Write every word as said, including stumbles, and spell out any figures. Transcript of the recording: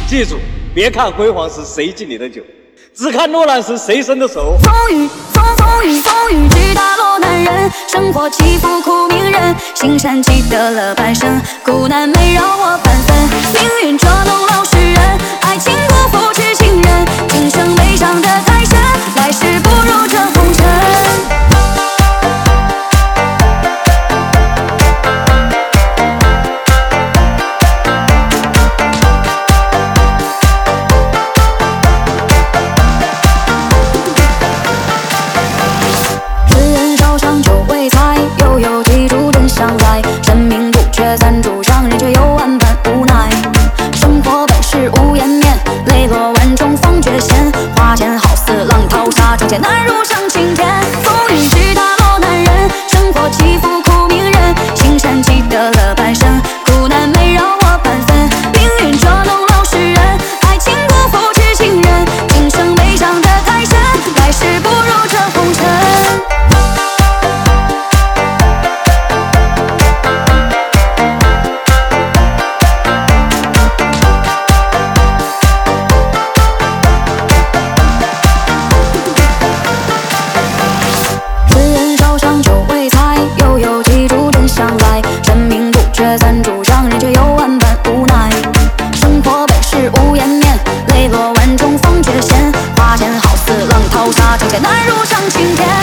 记住，别看辉煌是谁敬你的酒，只看落难是谁伸的手。 风雨风风雨风雨直打落难人，生活起伏苦命人，行善积德了半生，苦难没饶我半分。命运捉弄老实人，爱情不扶持情人，今生没伤得太深，来世不入这红尘。生命不缺三炷香，人却有万般无奈。生活本是无颜面，泪落万重方觉闲。花间好似浪淘沙，中间难如上青天。风雨直打落难人，生活起伏苦命人。行善积德了半生，苦难没饶我半分。命运捉弄老实人，爱情不扶持情人。今生没伤得太深，来世不入这红尘。三炷香，人却有万般无奈。生活本是无颜面，泪落万重方觉闲。花间好似浪淘沙，中间难如上青天。